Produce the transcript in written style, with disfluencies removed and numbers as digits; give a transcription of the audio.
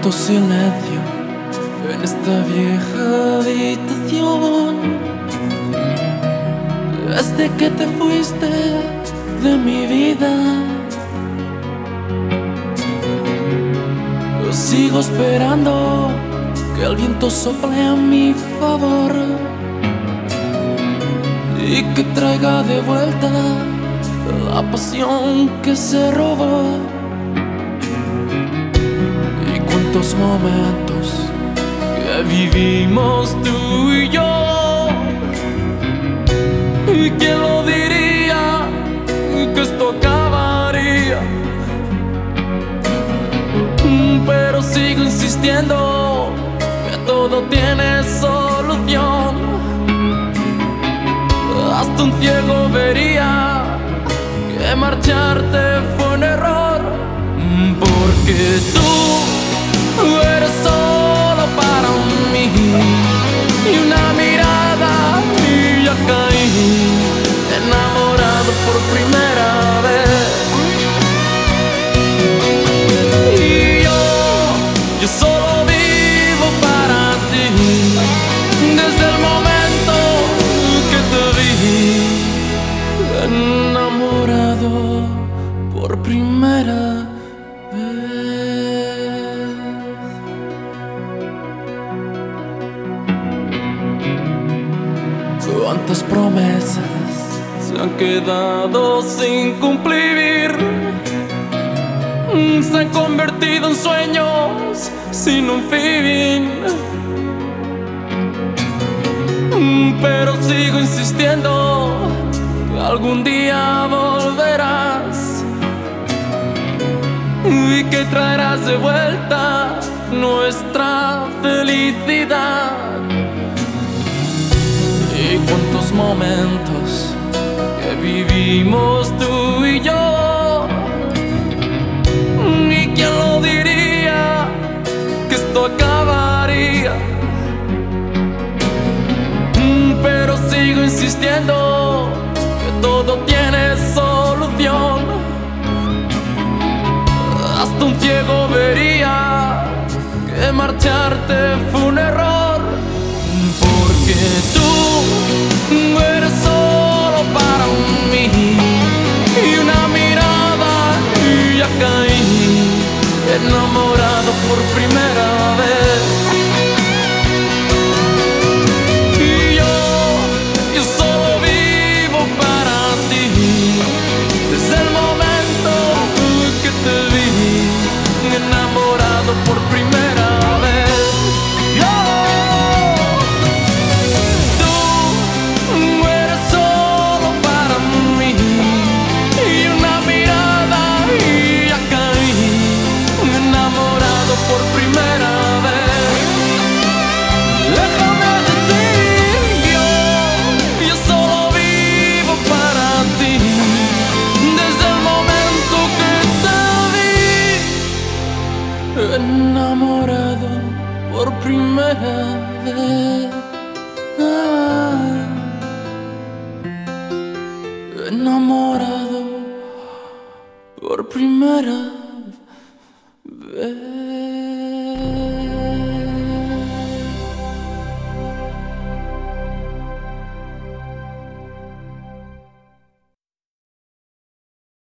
Cuánto silencio en esta vieja habitación. Desde que te fuiste de mi vida, yo sigo esperando que el viento sople a mi favor y que traiga de vuelta la pasión que se robó. Y cuántos momentos que vivimos tú y yo, y quién lo diría que esto acabaría. Pero sigo insistiendo que todo tiene solución. Hasta un ciego vería que marcharte fue un error, porque tú eres solo para mí, y una mirada y ya caí enamorado por primera vez. Y yo solo vivo para ti, desde el momento que te vi enamorado por primera vez. Cuántas promesas se han quedado sin cumplir, se han convertido en sueños sin un fin. Pero sigo insistiendo que algún día volverás y que traerás de vuelta nuestra felicidad. Y cuántos momentos que vivimos tú y yo, y quién lo diría que esto acabaría. Pero sigo insistiendo que todo tiene solución. Hasta un ciego vería que marcharte fue un error, porque tú eres solo para mí, y una mirada y ya caí enamorado por primera vez. Y yo solo vivo para ti, desde el momento que te vi enamorado por primera vez. Tú eres solo para mí, y una mirada y ya caí enamorado por primera vez. Déjame decir, yo solo vivo para ti, desde el momento que te vi enamorado por primera vez. Enamorado por primera vez.